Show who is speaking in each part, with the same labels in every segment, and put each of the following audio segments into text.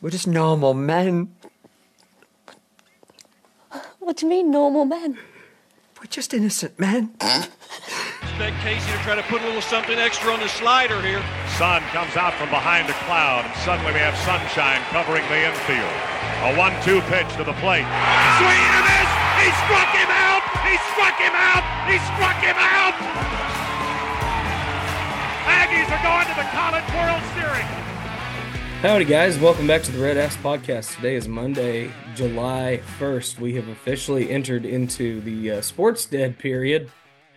Speaker 1: We're just normal men.
Speaker 2: What do you mean, normal men?
Speaker 1: We're just innocent men.
Speaker 3: Expect Casey to try to put a little something extra on the slider here.
Speaker 4: Sun comes out from behind a cloud, and suddenly we have sunshine covering the infield. A 1-2 pitch to the plate. Swing and a miss! He struck him out! He struck him out! He struck him out! Aggies are going to the College World Series.
Speaker 5: Howdy, guys. Welcome back to the Red Ass Podcast. Today is Monday, July 1st. We have officially entered into the sports dead period.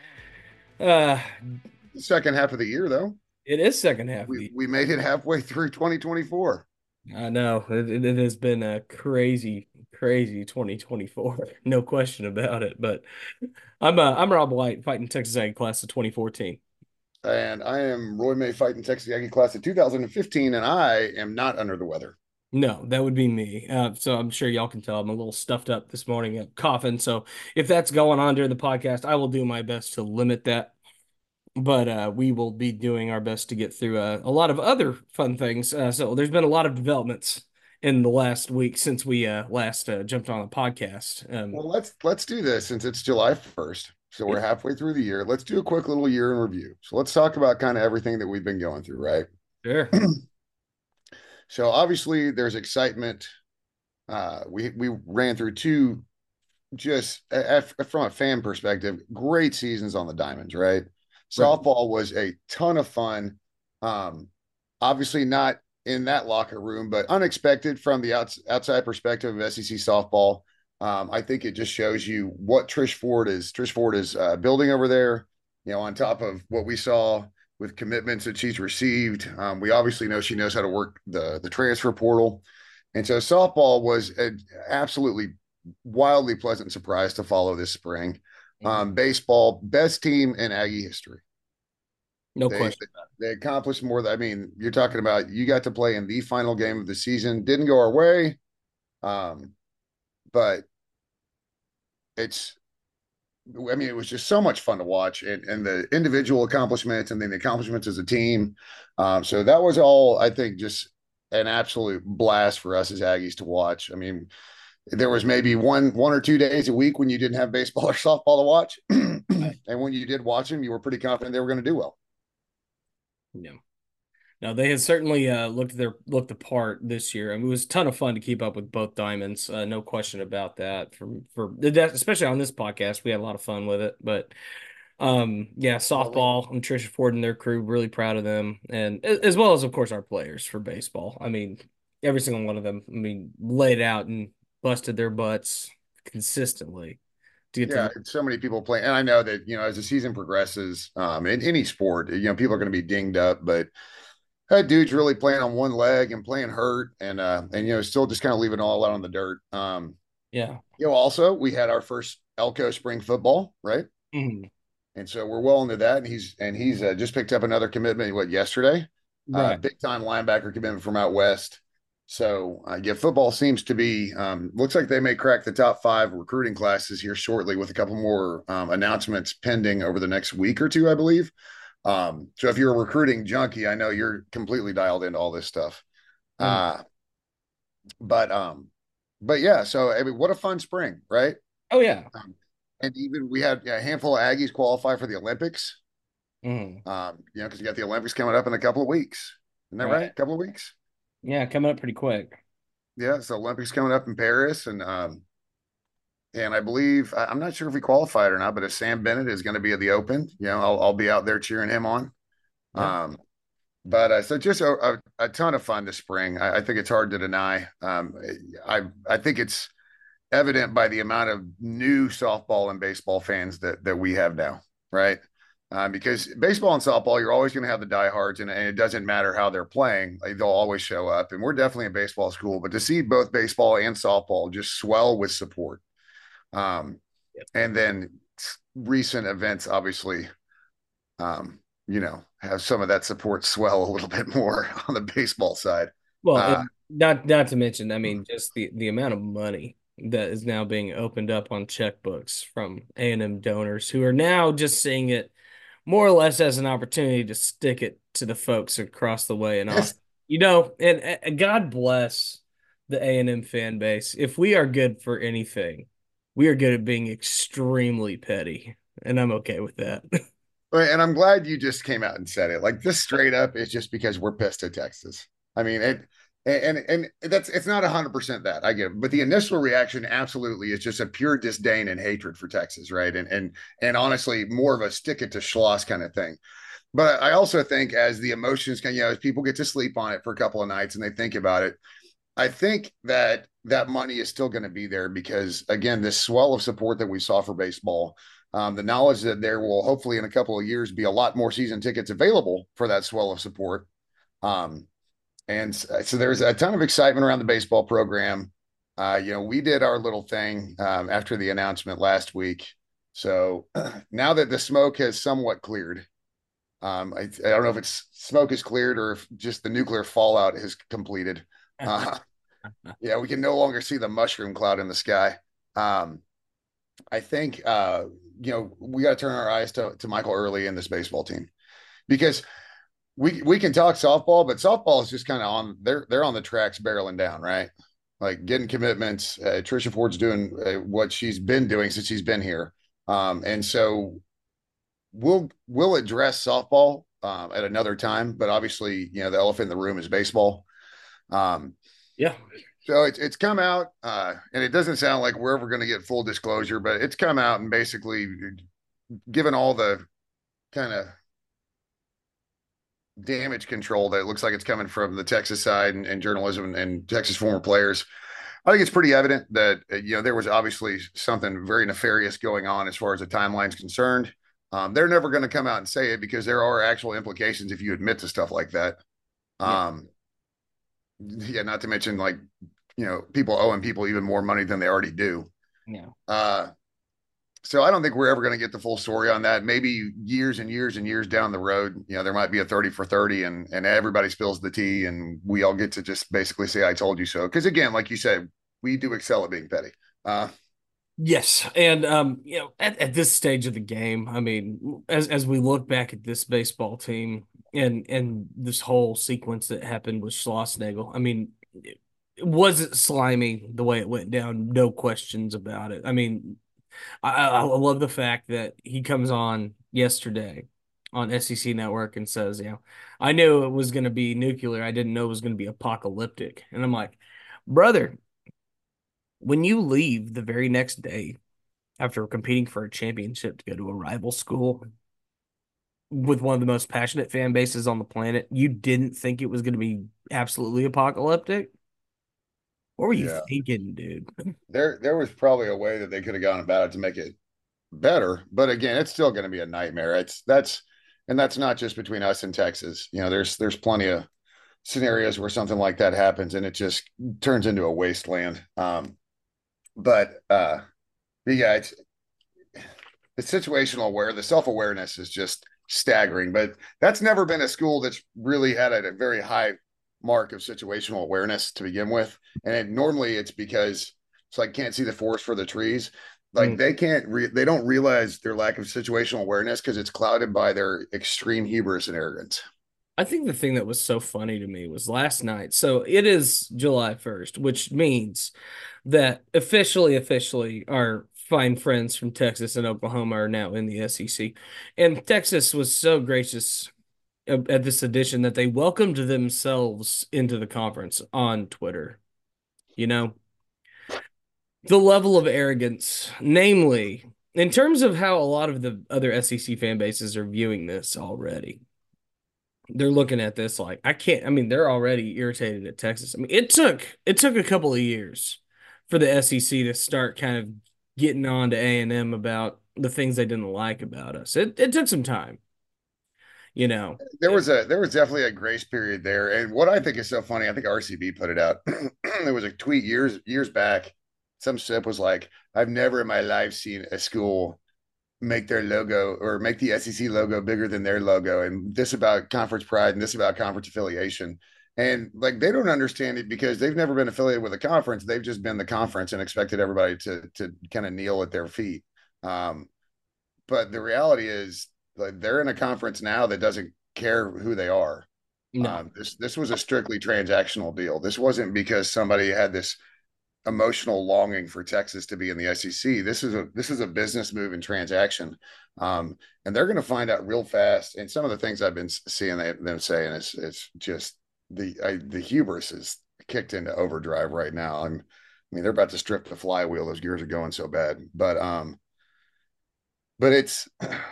Speaker 6: Second half of the year, though.
Speaker 5: It is second half.
Speaker 6: We made it halfway through 2024.
Speaker 5: I know. It has been a crazy 2024. No question about it. But I'm Rob White, fighting Texas Aggie class of 2014.
Speaker 6: And I am Roy May, fighting Texas Aggie class of 2015, and I am not under the weather.
Speaker 5: No, that would be me. So I'm sure y'all can tell I'm a little stuffed up this morning, coughing. So if that's going on during the podcast, I will do my best to limit that. But we will be doing our best to get through a lot of other fun things. So there's been a lot of developments in the last week since we last jumped on the podcast.
Speaker 6: Well, let's do this since it's July 1st. So we're halfway through the year. Let's do a quick little year in review. So let's talk about kind of everything that we've been going through, right?
Speaker 5: Sure.
Speaker 6: So obviously there's excitement. We ran through two, just from a fan perspective, great seasons on the Diamonds, right? Softball was a ton of fun. Obviously not in that locker room, but unexpected from the outside perspective of SEC softball. I think it just shows you what Trish Ford is building over there, on top of what we saw with commitments that she's received. We obviously know she knows how to work the transfer portal. And so softball was an absolutely wildly pleasant surprise to follow this spring. Baseball, best team in Aggie history.
Speaker 5: No question.
Speaker 6: They accomplished more than, you're talking about, you got to play in the final game of the season. Didn't go our way. But it was just so much fun to watch, and the individual accomplishments and then the accomplishments as a team. So that was all, I think, just an absolute blast for us as Aggies to watch. I mean, there was maybe one or 2 days a week when you didn't have baseball or softball to watch. And when you did watch them, you were pretty confident they were going to do well.
Speaker 5: Yeah. No, they had certainly looked the part this year. I mean, it was a ton of fun to keep up with both Diamonds. No question about that. Especially on this podcast, we had a lot of fun with it. But softball and Tricia Ford and their crew, really proud of them, and as well as, of course, our players for baseball. I mean, every single one of them, laid out and busted their butts consistently.
Speaker 6: So many people play, and I know that as the season progresses, in any sport, people are going to be dinged up, but that dude's really playing on one leg and playing hurt, and still just kind of leaving all out on the dirt. Also, we had our first Elko spring football, right?
Speaker 5: Mm-hmm.
Speaker 6: And so we're well into that, and he's just picked up another commitment yesterday,
Speaker 5: right?
Speaker 6: Big time linebacker commitment from out west. So football seems to be looks like they may crack the top 5 recruiting classes here shortly, with a couple more announcements pending over the next week or two, I believe. So if you're a recruiting junkie, I know you're completely dialed into all this stuff. But yeah, so what a fun spring, right?
Speaker 5: Oh yeah.
Speaker 6: And even we had a handful of Aggies qualify for the Olympics.
Speaker 5: Mm.
Speaker 6: Because you got the Olympics coming up in a couple of weeks. Isn't that right? A couple of weeks?
Speaker 5: Yeah, coming up pretty quick.
Speaker 6: Yeah, so Olympics coming up in Paris, and I believe, I'm not sure if he qualified or not, but if Sam Bennett is going to be at the Open, I'll be out there cheering him on.
Speaker 5: Yeah.
Speaker 6: So just a ton of fun this spring. I think it's hard to deny. I think it's evident by the amount of new softball and baseball fans that we have now, right? Because baseball and softball, you're always going to have the diehards, and it doesn't matter how they're playing. They'll always show up, and we're definitely a baseball school. But to see both baseball and softball just swell with support, and then recent events obviously, have some of that support swell a little bit more on the baseball side.
Speaker 5: Well, not to mention, just the amount of money that is now being opened up on checkbooks from A&M donors who are now just seeing it more or less as an opportunity to stick it to the folks across the way. And and God bless the A&M fan base. If we are good for anything, we are good at being extremely petty, and I'm okay with that.
Speaker 6: And I'm glad you just came out and said it. Like this straight up is just because we're pissed at Texas. I mean, and that's it's not 100% that I get it, but the initial reaction absolutely is just a pure disdain and hatred for Texas, right? And honestly, more of a stick it to Schloss kind of thing. But I also think as the emotions can, as people get to sleep on it for a couple of nights and they think about it, I think that that money is still going to be there because, again, this swell of support that we saw for baseball, the knowledge that there will hopefully in a couple of years be a lot more season tickets available for that swell of support. And so there's a ton of excitement around the baseball program. We did our little thing after the announcement last week. So now that the smoke has somewhat cleared, I don't know if it's smoke is cleared or if just the nuclear fallout is completed. We can no longer see the mushroom cloud in the sky. I think we got to turn our eyes to Michael Early in this baseball team because we can talk softball, but softball is just kind of on they're on the tracks barreling down, right? Like getting commitments. Trisha Ford's doing what she's been doing since she's been here, and so we'll address softball at another time. But obviously, the elephant in the room is baseball.
Speaker 5: Yeah.
Speaker 6: So it's come out, and it doesn't sound like we're ever going to get full disclosure, but it's come out and basically given all the kind of damage control that it looks like it's coming from the Texas side and journalism and Texas former players. I think it's pretty evident that, there was obviously something very nefarious going on as far as the timeline's concerned. They're never going to come out and say it because there are actual implications if you admit to stuff like that. Not to mention people owing people even more money than they already do.
Speaker 5: Yeah.
Speaker 6: So I don't think we're ever going to get the full story on that. Maybe years and years and years down the road, there might be a 30 for 30 and everybody spills the tea and we all get to just basically say, I told you so. Because again, like you said, we do excel at being petty.
Speaker 5: Yes. And, at this stage of the game, I mean, as we look back at this baseball team and this whole sequence that happened with Schlossnagel, I mean, was it slimy the way it went down? No questions about it. I mean, I love the fact that he comes on yesterday on SEC Network and says, I knew it was going to be nuclear. I didn't know it was going to be apocalyptic. And I'm like, brother, when you leave the very next day after competing for a championship to go to a rival school with one of the most passionate fan bases on the planet, you didn't think it was going to be absolutely apocalyptic? What were you thinking, dude?
Speaker 6: There was probably a way that they could have gone about it to make it better, but again, it's still going to be a nightmare. That's not just between us and Texas. There's plenty of scenarios where something like that happens and it just turns into a wasteland. It's the situational the self-awareness is just staggering. But that's never been a school that's really had a very high mark of situational awareness to begin with, and normally it's because it's like can't see the forest for the trees. Like they don't realize their lack of situational awareness because it's clouded by their extreme hubris and arrogance.
Speaker 5: I think the thing that was so funny to me was last night. So it is July 1st, which means that officially our fine friends from Texas and Oklahoma are now in the SEC. And Texas was so gracious at this edition that they welcomed themselves into the conference on Twitter. The level of arrogance, namely, in terms of how a lot of the other SEC fan bases are viewing this already. They're looking at this like, they're already irritated at Texas. I mean, it took a couple of years for the SEC to start kind of getting on to A&M about the things they didn't like about us. It took some time.
Speaker 6: There was definitely a grace period there. And what I think is so funny, I think RCB put it out. There was a tweet years back. Some sip was like, I've never in my life seen a school make their logo or make the SEC logo bigger than their logo. And this about conference pride and this about conference affiliation. And like, they don't understand it because they've never been affiliated with a conference. They've just been the conference and expected everybody to kind of kneel at their feet. But the reality is, like, they're in a conference now that doesn't care who they are.
Speaker 5: No.
Speaker 6: This was a strictly transactional deal. This wasn't because somebody had this emotional longing for Texas to be in the SEC. This is a business move and transaction, and they're going to find out real fast. And some of the things I've been seeing them saying is just the hubris is kicked into overdrive right now. I mean, they're about to strip the flywheel. Those gears are going so bad, but it's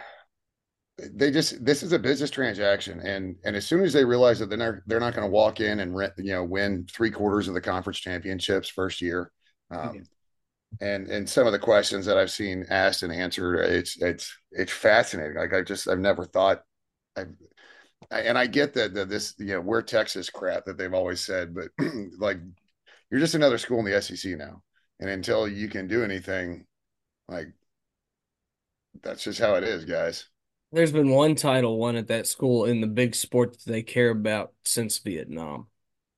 Speaker 6: this is a business transaction, and as soon as they realize that they're not going to walk in and win 3/4 of the conference championships first year, and some of the questions that I've seen asked and answered, it's fascinating. Like I've never thought. And I get that this we're Texas crap that they've always said, but like you're just another school in the SEC now, and until you can do anything, like that's just how it is, guys.
Speaker 5: There's been one title won at that school in the big sport that they care about since Vietnam.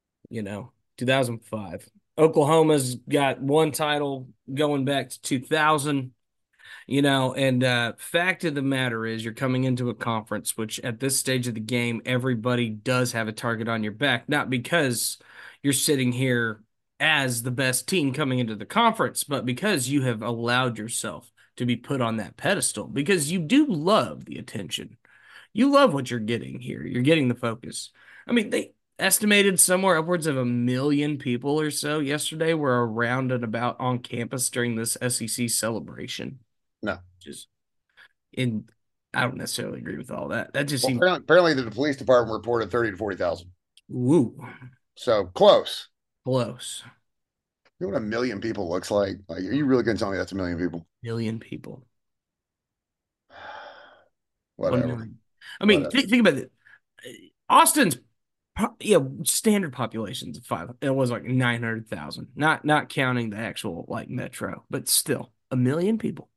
Speaker 5: 2005. Oklahoma's got one title going back to 2000. And fact of the matter is you're coming into a conference, which at this stage of the game, everybody does have a target on your back, not because you're sitting here as the best team coming into the conference, but because you have allowed yourself to be put on that pedestal, because you do love the attention. You love what you're getting here. You're getting the focus. I mean, they estimated somewhere upwards of 1 million people or so yesterday were around and about on campus during this SEC celebration.
Speaker 6: No.
Speaker 5: I don't necessarily agree with all that. That just seems
Speaker 6: apparently the police department reported 30 to 40,000.
Speaker 5: Woo.
Speaker 6: So close.
Speaker 5: Close.
Speaker 6: You know what 1 million people looks like? Like, are you really going to tell me that's 1 million people?
Speaker 5: 1 million people.
Speaker 6: Whatever.
Speaker 5: I mean, think about it. Austin's standard populations of 5. It was like 900,000. Not counting the actual like metro, but still 1 million people.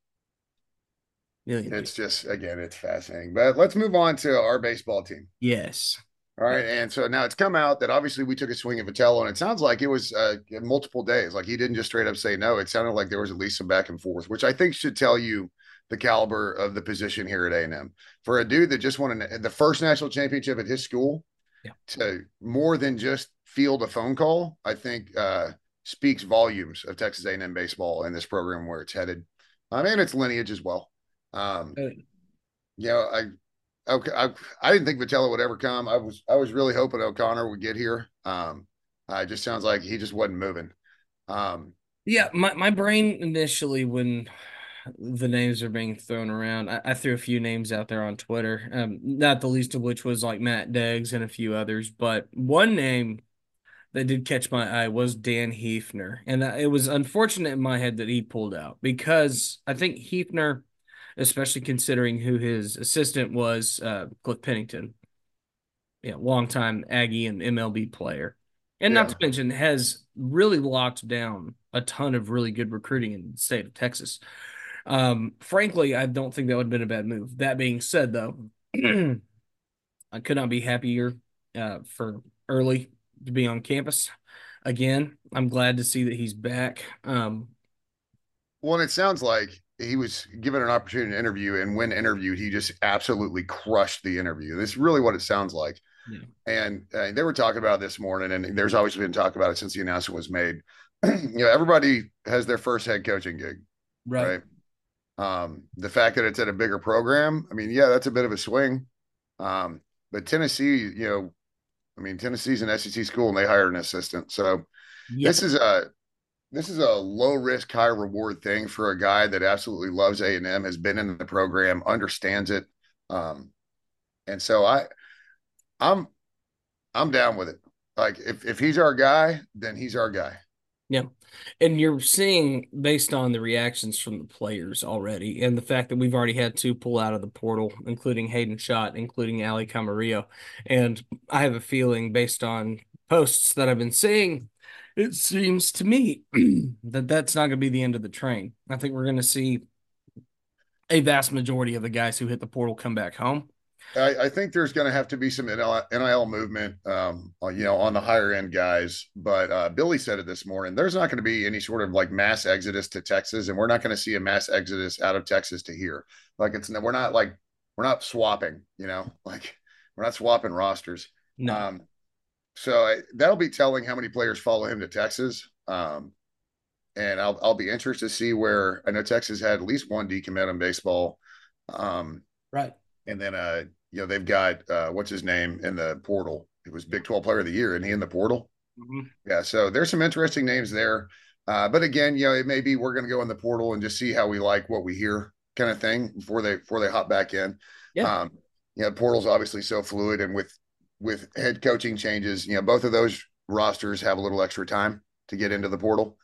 Speaker 6: It's just, again, it's fascinating. But let's move on to our baseball team.
Speaker 5: Yes.
Speaker 6: All right. And so now it's come out that obviously we took a swing at Vitello, and it sounds like it was multiple days. Like he didn't just straight up say no. It sounded like there was at least some back and forth, which I think should tell you the caliber of the position here at A&M. For a dude that just won the first national championship at his school, to more than just field a phone call, I think speaks volumes of Texas A&M baseball and this program where it's headed. And its lineage as well. I didn't think Vitello would ever come. I was really hoping O'Connor would get here. It just sounds like he just wasn't moving.
Speaker 5: My brain initially, when the names are being thrown around, I threw a few names out there on Twitter, not the least of which was like Matt Deggs and a few others, but one name that did catch my eye was Dan Hefner, and it was unfortunate in my head that he pulled out, because I think Hefner, especially considering who his assistant was, Cliff Pennington, longtime Aggie and MLB player, and not to mention has really locked down a ton of really good recruiting in the state of Texas. Frankly, I don't think that would have been a bad move. That being said, though, I could not be happier for Early to be on campus again. I'm glad to see that he's back.
Speaker 6: Well, and it sounds like he was given an opportunity to interview, and when interviewed, he just absolutely crushed the interview. This is really what it sounds like. Yeah. And they were talking about it this morning, and there's always been talk about it since the announcement was made. Everybody has their first head coaching gig, right? The fact that it's at a bigger program, I mean, that's a bit of a swing. But Tennessee, Tennessee's an SEC school, and they hired an assistant. So this is a low risk, high reward thing for a guy that absolutely loves A&M, has been in the program, understands it. And so I'm down with it. Like if he's our guy, then he's our guy.
Speaker 5: Yeah. And you're seeing, based on the reactions from the players already, and the fact that we've already had 2 pull out of the portal, including Hayden Schott, including Ali Camarillo. And I have a feeling, based on posts that I've been seeing, it seems to me that that's not going to be the end of the train. I think we're going to see a vast majority of the guys who hit the portal come back home.
Speaker 6: I think there's going to have to be some NIL movement, on the higher end guys. But Billy said it this morning. There's not going to be any sort of like mass exodus to Texas, and we're not going to see a mass exodus out of Texas to here. Like we're not swapping. Like we're not swapping rosters.
Speaker 5: No.
Speaker 6: That'll be telling how many players follow him to Texas. And I'll be interested to see where I know Texas had at least one decommit in baseball.
Speaker 5: Right.
Speaker 6: And then they've got what's his name in the portal. It was Big 12 Player of the Year, and he in the portal.
Speaker 5: Mm-hmm.
Speaker 6: Yeah, so there's some interesting names there. But again, it may be we're going to go in the portal and just see how we like what we hear, kind of thing, before they hop back in.
Speaker 5: Yeah.
Speaker 6: Portal's obviously so fluid, and with head coaching changes, both of those rosters have a little extra time to get into the portal.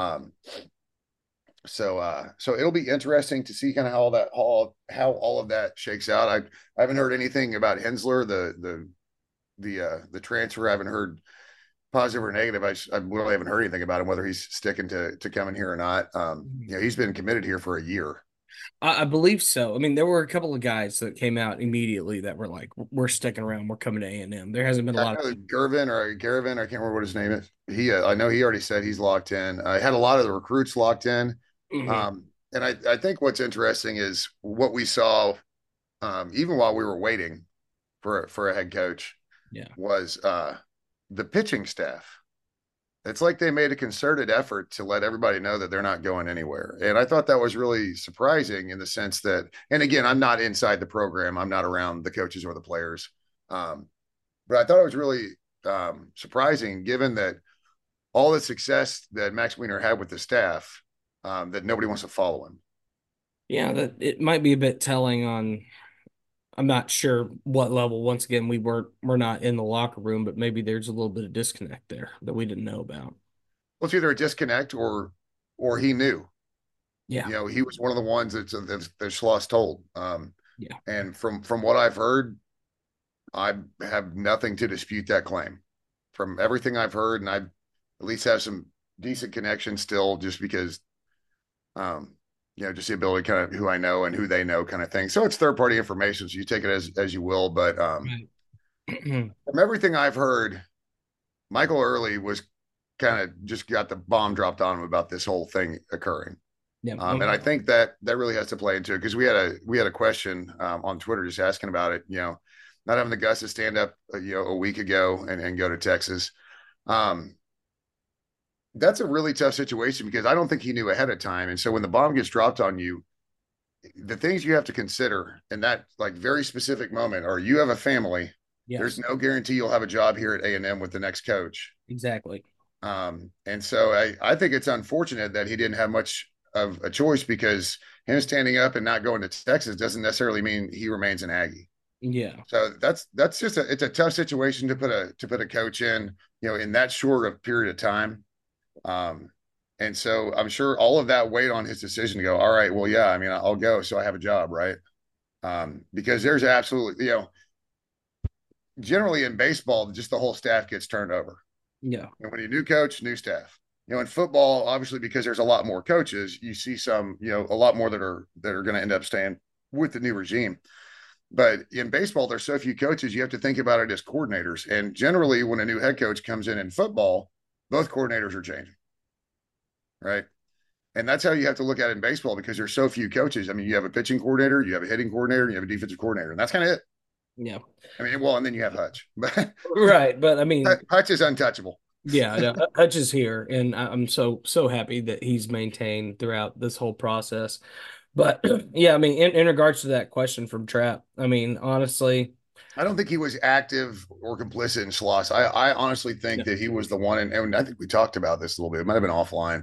Speaker 6: So it'll be interesting to see kind of how all of that shakes out. I haven't heard anything about Hensler, the transfer. I haven't heard positive or negative. I really haven't heard anything about him, whether he's sticking to coming here or not. He's been committed here for a year.
Speaker 5: I believe so. I mean, there were a couple of guys that came out immediately that were like, "We're sticking around. We're coming to A&M." There hasn't been a lot of
Speaker 6: Garvin. I can't remember what his name is. I know he already said he's locked in. I had a lot of the recruits locked in.
Speaker 5: Mm-hmm.
Speaker 6: And I think what's interesting is what we saw, even while we were waiting for a head coach, was the pitching staff. It's like they made a concerted effort to let everybody know that they're not going anywhere. And I thought that was really surprising in the sense that, and again, I'm not inside the program. I'm not around the coaches or the players. But I thought it was really surprising given that all the success that Max Weiner had with the staff, that nobody wants to follow him.
Speaker 5: Yeah, that it might be a bit telling on, I'm not sure what level. Once again, we're not in the locker room, but maybe there's a little bit of disconnect there that we didn't know about.
Speaker 6: Well, it's either a disconnect or he knew.
Speaker 5: Yeah.
Speaker 6: He was one of the ones that Schloss told. And from what I've heard, I have nothing to dispute that claim. From everything I've heard, and I at least have some decent connection still, just because just the ability, kind of who I know and who they know, kind of thing. So it's third party information, so you take it as you will. But from everything I've heard, Michael Early was kind of just got the bomb dropped on him about this whole thing occurring.
Speaker 5: Yeah.
Speaker 6: And I think that really has to play into it, because we had a question on Twitter just asking about it. Not having the guts to stand up a week ago and go to Texas. That's a really tough situation, because I don't think he knew ahead of time. And so when the bomb gets dropped on you, the things you have to consider in that like very specific moment are, you have a family.
Speaker 5: Yes.
Speaker 6: There's no guarantee you'll have a job here at A&M with the next coach.
Speaker 5: Exactly.
Speaker 6: And so I think it's unfortunate that he didn't have much of a choice, because him standing up and not going to Texas doesn't necessarily mean he remains an Aggie.
Speaker 5: Yeah.
Speaker 6: So that's just it's a tough situation to put a coach in, in that short of period of time. And so I'm sure all of that weighed on his decision to go, all right, well, yeah, I mean, I'll go, so I have a job, right? Because there's absolutely, generally in baseball, just the whole staff gets turned over.
Speaker 5: Yeah.
Speaker 6: And when you new coach, new staff. In football, obviously, because there's a lot more coaches, you see some, a lot more that are going to end up staying with the new regime. But in baseball, there's so few coaches, you have to think about it as coordinators. And generally, when a new head coach comes in football, both coordinators are changing, right? And that's how you have to look at it in baseball, because there's so few coaches. I mean, you have a pitching coordinator, you have a hitting coordinator, and you have a defensive coordinator, and that's kind of it.
Speaker 5: Yeah.
Speaker 6: I mean, well, and then you have Hutch.
Speaker 5: Right, but I mean,
Speaker 6: Hutch is untouchable.
Speaker 5: Yeah, no, Hutch is here, and I'm so happy that he's maintained throughout this whole process. But yeah, I mean, in regards to that question from Trap, I mean, honestly,
Speaker 6: I don't think he was active or complicit in Schloss. I honestly think that he was the one, and I think we talked about this a little bit. It might have been offline.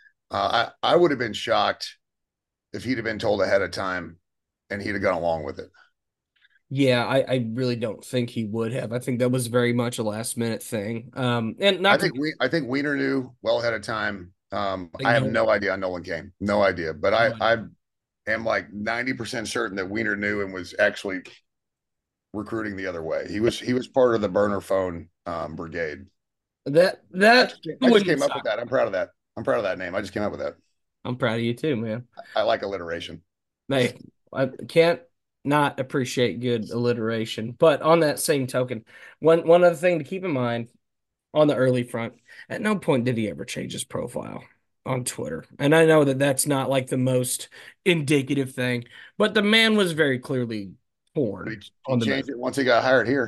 Speaker 6: I would have been shocked if he'd have been told ahead of time and he'd have gone along with it.
Speaker 5: Yeah, I really don't think he would have. I think that was very much a last minute thing. And not
Speaker 6: I think Weiner knew well ahead of time. I have no idea on Nolan Cain. No idea. But I am like 90% certain that Weiner knew and was actually recruiting the other way. He was part of the burner phone brigade.
Speaker 5: That
Speaker 6: I just came up with that. I'm proud of that. I'm proud of that name. I just came up with that.
Speaker 5: I'm proud of you too, man.
Speaker 6: I like alliteration.
Speaker 5: Hey, I can't not appreciate good alliteration. But on that same token, one other thing to keep in mind on the early front, at no point did he ever change his profile on Twitter. And I know that that's not like the most indicative thing, but the man was very clearly torn.
Speaker 6: He changed it once he got hired here.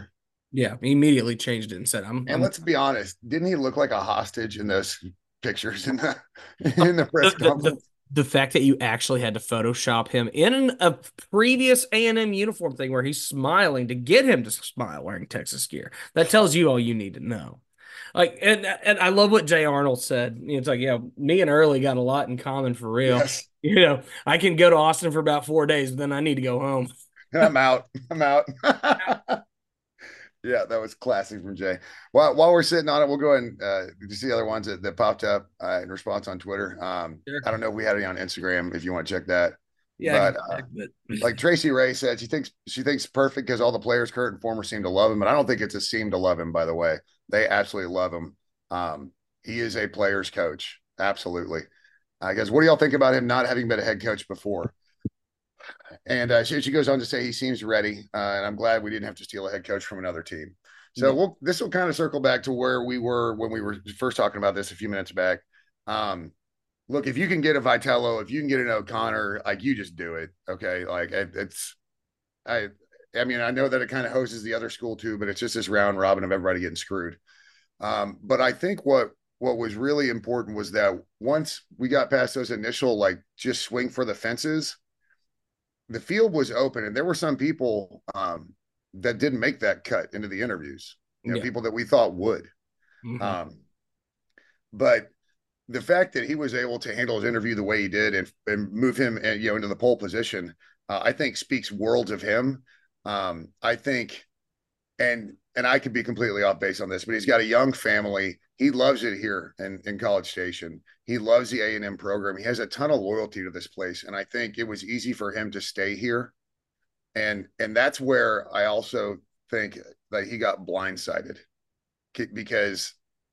Speaker 5: Yeah, he immediately changed it and said,
Speaker 6: And
Speaker 5: I'm
Speaker 6: let's be honest, didn't he look like a hostage in those pictures in the press
Speaker 5: the
Speaker 6: conference?
Speaker 5: the fact that you actually had to Photoshop him in a previous A&M uniform thing where he's smiling to get him to smile wearing Texas gear. That tells you all you need to know. Like, and I love what Jay Arnold said. It's like, yeah, me and Early got a lot in common for real.
Speaker 6: Yes.
Speaker 5: I can go to Austin for about 4 days, but then I need to go home.
Speaker 6: I'm out. I'm out. Yeah, that was classic from Jay. While we're sitting on it, we'll go ahead and just the other ones that popped up in response on Twitter.
Speaker 5: Sure.
Speaker 6: I don't know if we had any on Instagram if you want to check that.
Speaker 5: Yeah,
Speaker 6: But
Speaker 5: but
Speaker 6: like Tracy Ray said, she thinks perfect because all the players, current and former, seem to love him. And I don't think it's a seem to love him, by the way. They absolutely love him. He is a player's coach. Absolutely. I guess, what do y'all think about him not having been a head coach before? And she goes on to say he seems ready, and I'm glad we didn't have to steal a head coach from another team. So this will kind of circle back to where we were when we were first talking about this a few minutes back. Look, if you can get a Vitello, if you can get an O'Connor, like, you just do it. Okay, like I mean, I know that it kind of hoses the other school too, but it's just this round robin of everybody getting screwed. But I think what was really important was that once we got past those initial, like, just swing for the fences, the field was open, and there were some people that didn't make that cut into the interviews. People that we thought would.
Speaker 5: Mm-hmm.
Speaker 6: But the fact that he was able to handle his interview the way he did and move him, into the pole position, I think speaks worlds of him. I think, and I could be completely off base on this, but he's got a young family. He loves it here in College Station. He loves the A&M program. He has a ton of loyalty to this place, and I think it was easy for him to stay here. And that's where I also think that he got blindsided, because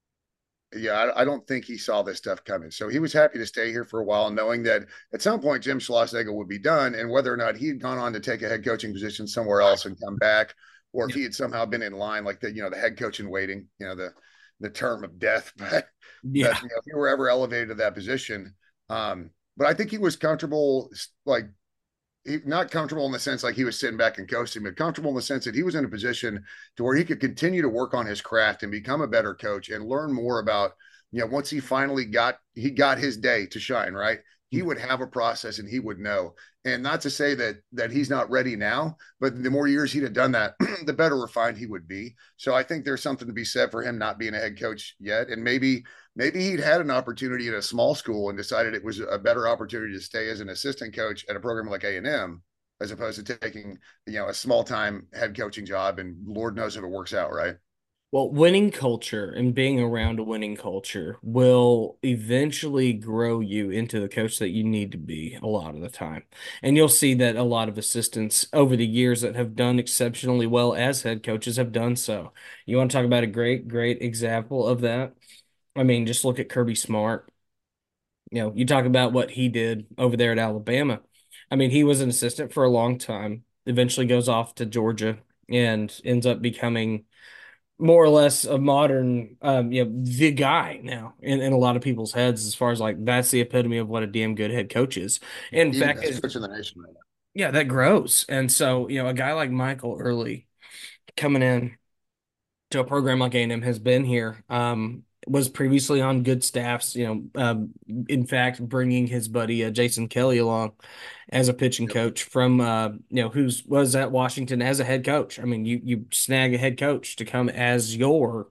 Speaker 6: I don't think he saw this stuff coming. So he was happy to stay here for a while, knowing that at some point Jim Schlossnagle would be done, and whether or not he had gone on to take a head coaching position somewhere else and come back, or if he had somehow been in line, like the head coach in waiting, the term of death, but if he were ever elevated to that position. But I think he was comfortable, like, not comfortable in the sense like he was sitting back and coasting, but comfortable in the sense that he was in a position to where he could continue to work on his craft and become a better coach and learn more about, once he finally got his day to shine, right? He would have a process and he would know. And not to say that he's not ready now, but the more years he'd have done that, the better refined he would be. So I think there's something to be said for him not being a head coach yet. And maybe he'd had an opportunity at a small school and decided it was a better opportunity to stay as an assistant coach at a program like A&M, as opposed to taking, a small time head coaching job. And Lord knows if it works out, right?
Speaker 5: Well, winning culture and being around a winning culture will eventually grow you into the coach that you need to be a lot of the time. And you'll see that a lot of assistants over the years that have done exceptionally well as head coaches have done so. You want to talk about a great, great example of that? I mean, just look at Kirby Smart. You talk about what he did over there at Alabama. I mean, he was an assistant for a long time, eventually goes off to Georgia and ends up becoming more or less a modern, the guy now in a lot of people's heads, as far as, like, that's the epitome of what a damn good head coach is. In fact,
Speaker 6: best coach in the nation right now.
Speaker 5: Yeah, that grows. And so, a guy like Michael Early coming in to a program like A&M has been here, was previously on good staffs, in fact, bringing his buddy Jason Kelly along as a pitching coach from, was at Washington as a head coach. I mean, you snag a head coach to come as your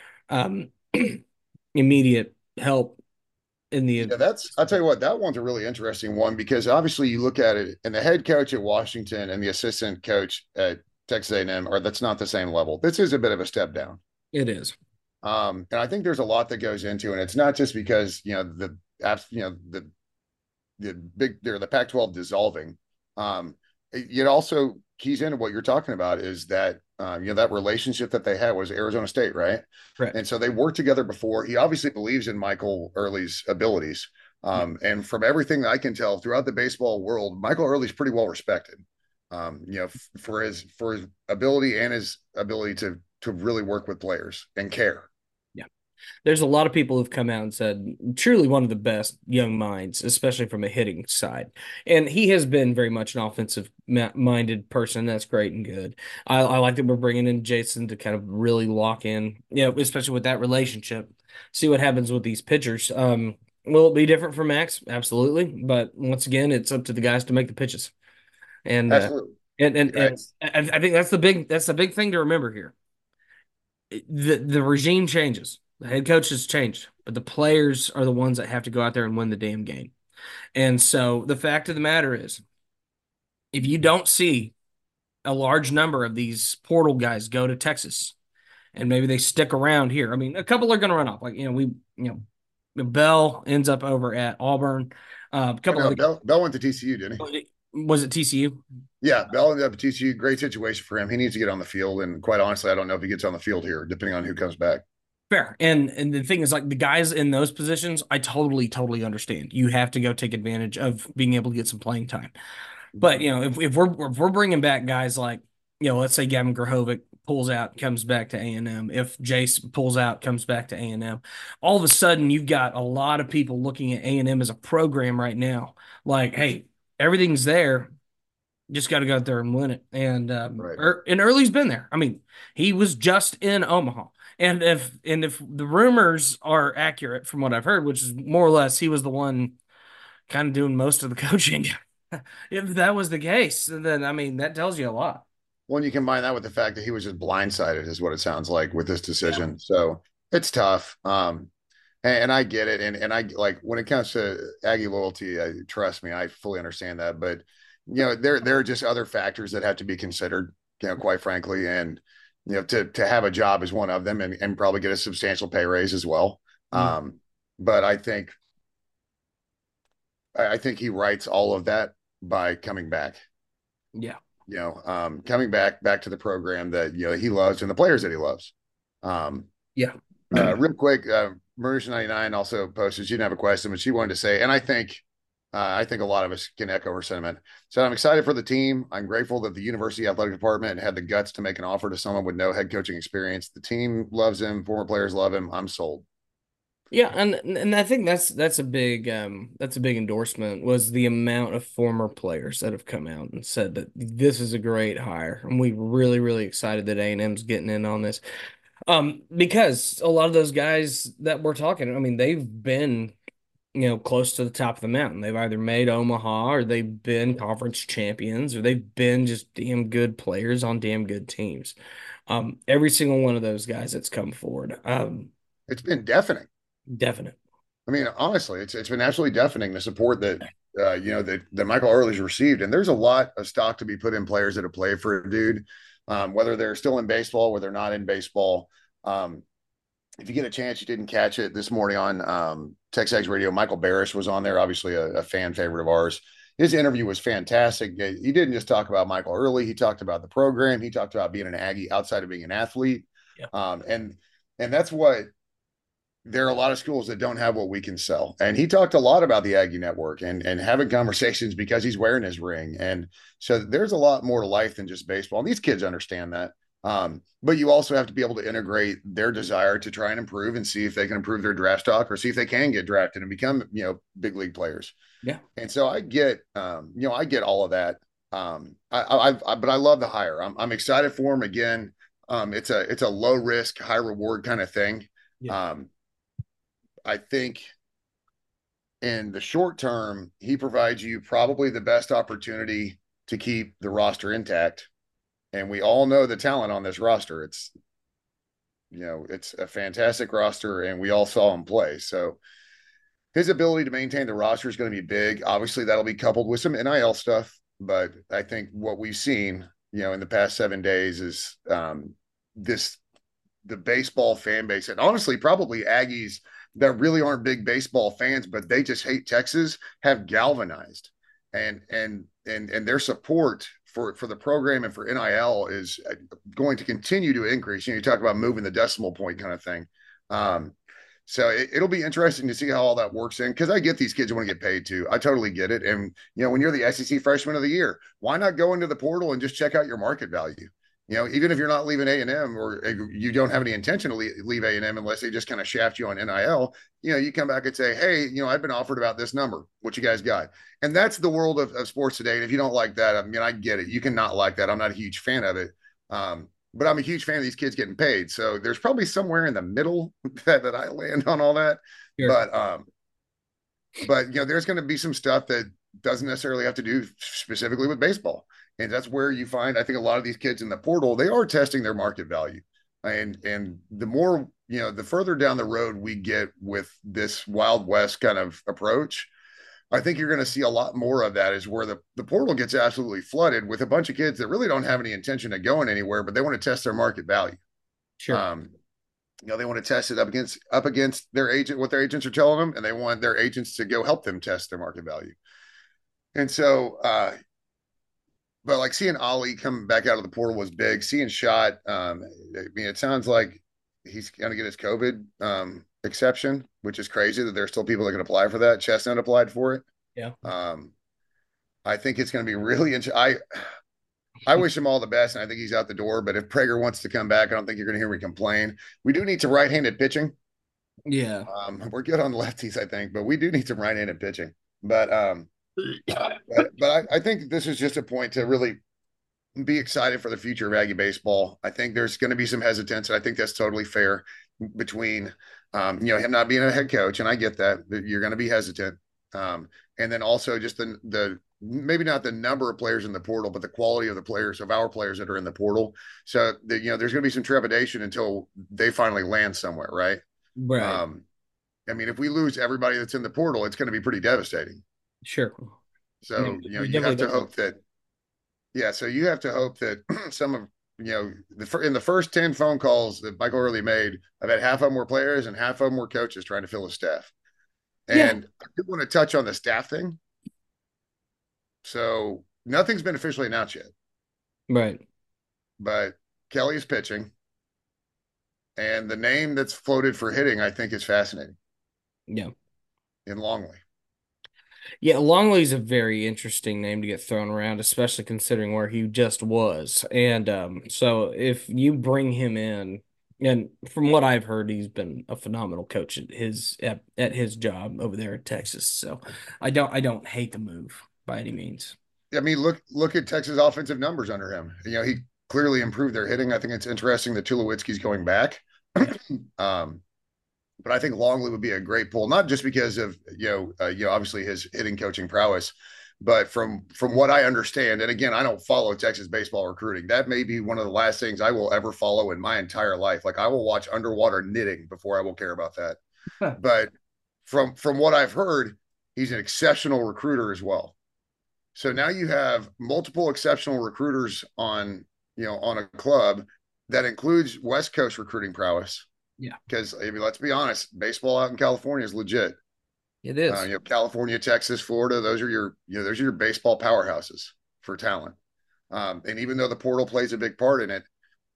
Speaker 5: immediate help in the.
Speaker 6: I'll tell you what, that one's a really interesting one, because obviously you look at it, and the head coach at Washington and the assistant coach at Texas A&M that's not the same level. This is a bit of a step down.
Speaker 5: It is.
Speaker 6: And I think there's a lot that goes into it. And it's not just because, the Pac-12 dissolving. It also keys into what you're talking about, is that, that relationship that they had was Arizona State, right?
Speaker 5: Right.
Speaker 6: And so they worked together before. He obviously believes in Michael Early's abilities. And from everything that I can tell throughout the baseball world, Michael Early's pretty well respected, for his ability and his ability to really work with players and care.
Speaker 5: Yeah. There's a lot of people who've come out and said truly one of the best young minds, especially from a hitting side. And he has been very much an offensive minded person. That's great and good. I like that we're bringing in Jason to kind of really lock in, especially with that relationship. See what happens with these pitchers. Will it be different for Max? Absolutely. But once again, it's up to the guys to make the pitches. And
Speaker 6: Absolutely.
Speaker 5: and I think that's the big thing to remember here. The regime changes. The head coach has changed, but the players are the ones that have to go out there and win the damn game. And so the fact of the matter is, if you don't see a large number of these portal guys go to Texas and maybe they stick around here, I mean, a couple are going to run off. Like, Bell ends up over at Auburn. A couple of
Speaker 6: Bell went to TCU, didn't he?
Speaker 5: Was it TCU?
Speaker 6: Yeah, Bell ended up at TCU. Great situation for him. He needs to get on the field, and quite honestly, I don't know if he gets on the field here, depending on who comes back.
Speaker 5: Fair. And the thing is, like, the guys in those positions, I totally understand. You have to go take advantage of being able to get some playing time. But if we're bringing back guys like, let's say Gavin Grahovic pulls out, comes back to A&M. If Jace pulls out, comes back to A&M, all of a sudden you've got a lot of people looking at A&M as a program right now. Like, hey, everything's there. Just got to go out there and win it. And and Early's been there. I mean, he was just in Omaha. And if the rumors are accurate from what I've heard, which is more or less he was the one kind of doing most of the coaching. If that was the case, then I mean that tells you a lot.
Speaker 6: Well, you combine that with the fact that he was just blindsided, is what it sounds like with this decision. Yeah. So it's tough. And I get it. And I like when it comes to Aggie loyalty, trust me, I fully understand that. But there are just other factors that have to be considered, quite frankly. And to have a job is one of them, and probably get a substantial pay raise as well. But I think he writes all of that by coming back.
Speaker 5: Yeah.
Speaker 6: Coming back to the program that, he loves and the players that he loves. Real quick, Marisha99 also posted, she didn't have a question, but she wanted to say, and I think a lot of us can echo her sentiment. So I'm excited for the team. I'm grateful that the university athletic department had the guts to make an offer to someone with no head coaching experience. The team loves him. Former players love him. I'm sold.
Speaker 5: Yeah, and I think that's a big endorsement, was the amount of former players that have come out and said that this is a great hire, and we're really excited that A&M's getting in on this. Because a lot of those guys that we're talking, I mean, they've been close to the top of the mountain. They've either made Omaha, or they've been conference champions, or they've been just damn good players on damn good teams. Every single one of those guys that's come forward.
Speaker 6: It's been deafening.
Speaker 5: Definite.
Speaker 6: I mean, honestly, it's been absolutely deafening, the support that that Michael Early's received, and there's a lot of stock to be put in players that have played for a dude, whether they're still in baseball, whether they're not in baseball. If you get a chance, you didn't catch it this morning on TexAgs Radio, Michael Barish was on there, obviously a fan favorite of ours. His interview was fantastic. He didn't just talk about Michael Early. He talked about the program. He talked about being an Aggie outside of being an athlete. Yeah. And that's what. There are a lot of schools that don't have what we can sell. And he talked a lot about the Aggie Network and having conversations because he's wearing his ring. And so there's a lot more to life than just baseball. And these kids understand that. But you also have to be able to integrate their desire to try and improve and see if they can improve their draft stock, or see if they can get drafted and become, big league players.
Speaker 5: Yeah.
Speaker 6: And so I get, I get all of that. But I love the hire. I'm excited for him. Again, it's a low risk, high reward kind of thing. Yeah. I think in the short term, he provides you probably the best opportunity to keep the roster intact. And we all know the talent on this roster. It's a fantastic roster, and we all saw him play. So his ability to maintain the roster is going to be big. Obviously, that'll be coupled with some NIL stuff. But I think what we've seen, in the past 7 days is the baseball fan base, and honestly, probably Aggies that really aren't big baseball fans, but they just hate Texas, have galvanized, and their support for the program and for NIL is going to continue to increase. You talk about moving the decimal point kind of thing. So it'll be interesting to see how all that works in, because I get these kids want to get paid too. I totally get it. And, when you're the SEC freshman of the year, why not go into the portal and just check out your market value? Even if you're not leaving A&M or you don't have any intention to leave A&M unless they just kind of shaft you on NIL, you come back and say, hey, I've been offered about this number. What you guys got? And that's the world of sports today. And if you don't like that, I mean, I get it. You can not like that. I'm not a huge fan of it. But I'm a huge fan of these kids getting paid. So there's probably somewhere in the middle that I land on all that. Sure. But there's going to be some stuff that doesn't necessarily have to do specifically with baseball. And that's where you find, I think, a lot of these kids in the portal, they are testing their market value. And the more, the further down the road we get with this Wild West kind of approach, I think you're going to see a lot more of that, is where the portal gets absolutely flooded with a bunch of kids that really don't have any intention of going anywhere, but they want to test their market value.
Speaker 5: Sure.
Speaker 6: They want to test it up against their agent, what their agents are telling them, and they want their agents to go help them test their market value. And so, but like seeing Ollie come back out of the portal was big. Seeing Shot, I mean, it sounds like he's going to get his COVID exception, which is crazy that there's still people that can apply for that. Chestnut applied for it.
Speaker 5: Yeah.
Speaker 6: I think it's going to be really interesting. I wish him all the best, and I think he's out the door. But if Prager wants to come back, I don't think you're going to hear me complain. We do need some right-handed pitching.
Speaker 5: Yeah.
Speaker 6: We're good on lefties, I think, but we do need some right-handed pitching. But I think this is just a point to really be excited for the future of Aggie baseball. I think there's going to be some hesitance, and I think that's totally fair between, him not being a head coach, and I get that you're going to be hesitant. And then also just the maybe not the number of players in the portal, but the quality of our players that are in the portal. So there's going to be some trepidation until they finally land somewhere, right?
Speaker 5: Right.
Speaker 6: I mean, if we lose everybody that's in the portal, it's going to be pretty devastating.
Speaker 5: Sure.
Speaker 6: So, you have to hope that, so you have to hope that some of, in the first 10 phone calls that Michael Early made, I've had half of them were players and half of them were coaches trying to fill his staff. And I do want to touch on the staff thing. So nothing's been officially announced yet.
Speaker 5: Right.
Speaker 6: But Kelly is pitching. And the name that's floated for hitting, I think, is fascinating.
Speaker 5: Yeah.
Speaker 6: In Longley.
Speaker 5: Yeah, Longley's a very interesting name to get thrown around, especially considering where he just was. And so if you bring him in, and from what I've heard, he's been a phenomenal coach at his job over there in Texas. So I don't hate the move by any means.
Speaker 6: I mean, look at Texas offensive numbers under him. He clearly improved their hitting. I think it's interesting that Tulowitzki's going back. But I think Longley would be a great pull, not just because of obviously his hitting coaching prowess, but from what I understand, and again, I don't follow Texas baseball recruiting. That may be one of the last things I will ever follow in my entire life. Like, I will watch underwater knitting before I will care about that. But from what I've heard, he's an exceptional recruiter as well. So now you have multiple exceptional recruiters on a club that includes West Coast recruiting prowess.
Speaker 5: Yeah.
Speaker 6: Because, I mean, let's be honest, baseball out in California is legit.
Speaker 5: It is.
Speaker 6: California, Texas, Florida, those are your baseball powerhouses for talent. And even though the portal plays a big part in it,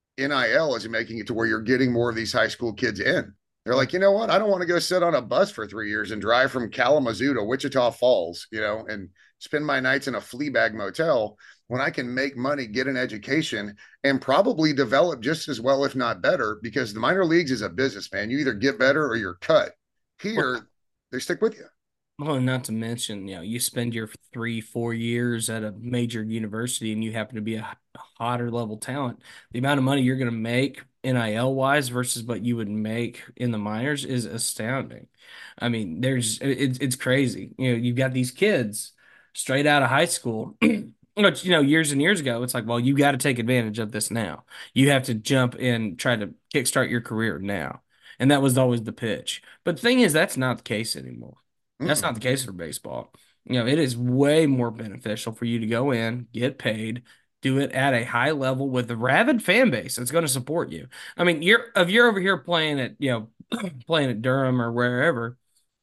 Speaker 6: NIL is making it to where you're getting more of these high school kids in. They're like, you know what? I don't want to go sit on a bus for 3 years and drive from Kalamazoo to Wichita Falls, and spend my nights in a flea bag motel when I can make money, get an education, and probably develop just as well, if not better, because the minor leagues is a business, man. You either get better or you're cut. Here, they stick with you.
Speaker 5: Well, not to mention, you spend your 3-4 years at a major university and you happen to be a hotter level talent. The amount of money you're going to make NIL wise versus what you would make in the minors is astounding. I mean, it's crazy. You've got these kids straight out of high school, which, years and years ago, it's like, well, you got to take advantage of this now. You have to jump in, try to kickstart your career now. And that was always the pitch. But the thing is, that's not the case anymore. That's not the case for baseball. It is way more beneficial for you to go in, get paid, do it at a high level with a rabid fan base that's going to support you. I mean, if you're over here playing at, playing at Durham or wherever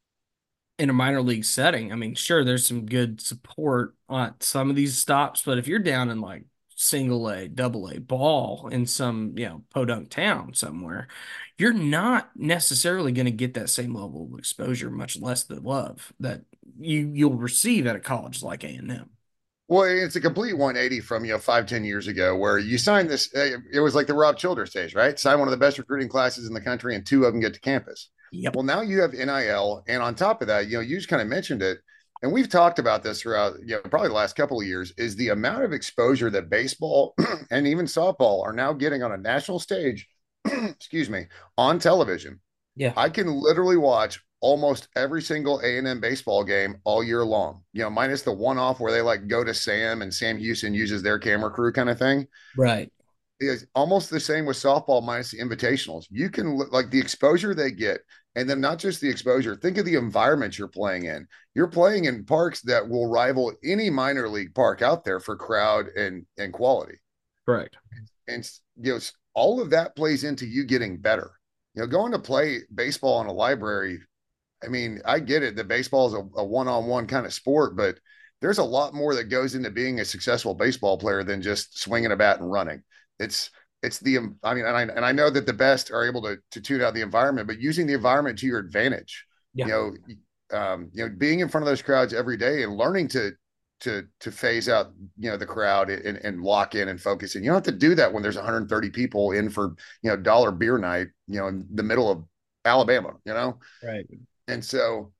Speaker 5: in a minor league setting, I mean, sure, there's some good support on some of these stops, but if you're down in like single A, double A ball in some, podunk town somewhere, you're not necessarily going to get that same level of exposure, much less the love that you'll receive at a college like A&M.
Speaker 6: Well, it's a complete 180 from 5-10 years ago, where you signed this. It was like the Rob Childress days, right? Sign one of the best recruiting classes in the country, and two of them get to campus.
Speaker 5: Yep.
Speaker 6: Well, now you have NIL, and on top of that, you just kind of mentioned it, and we've talked about this throughout, probably the last couple of years, is the amount of exposure that baseball and even softball are now getting on a national stage. Excuse me, on television.
Speaker 5: Yeah.
Speaker 6: I can literally watch almost every single A&M baseball game all year long, minus the one-off where they like go to Sam and Sam Houston uses their camera crew kind of thing.
Speaker 5: Right.
Speaker 6: It's almost the same with softball minus the invitationals. You can like the exposure they get, and then not just the exposure. Think of the environment you're playing in. You're playing in parks that will rival any minor league park out there for crowd and quality.
Speaker 5: Correct.
Speaker 6: And all of that plays into you getting better. Going to play baseball in a library, I mean, I get it that baseball is a one-on-one kind of sport, but there's a lot more that goes into being a successful baseball player than just swinging a bat and running. It's and I know that the best are able to tune out the environment, but using the environment to your advantage.
Speaker 5: Yeah.
Speaker 6: Being in front of those crowds every day and learning to phase out, the crowd and lock in and focus. And you don't have to do that when there's 130 people in for, dollar beer night, in the middle of Alabama,
Speaker 5: Right.
Speaker 6: And so,